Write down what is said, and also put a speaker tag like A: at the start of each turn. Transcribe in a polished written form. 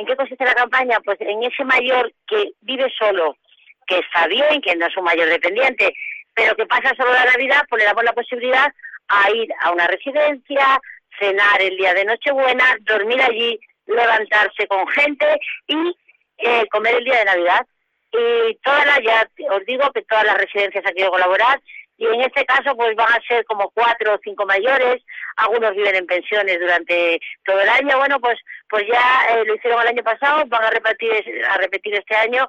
A: ¿En qué consiste la campaña? Pues en ese mayor que vive solo, que está bien, que no es un mayor dependiente, pero que pasa solo la Navidad, pues le damos la posibilidad a ir a una residencia, cenar el día de Nochebuena, dormir allí, levantarse con gente y comer el día de Navidad. Y ya os digo que todas las residencias han querido colaborar, y en este caso pues van a ser como 4 o 5 mayores, algunos viven en pensiones durante todo el año. Bueno, pues ya lo hicieron el año pasado, van a repetir este año,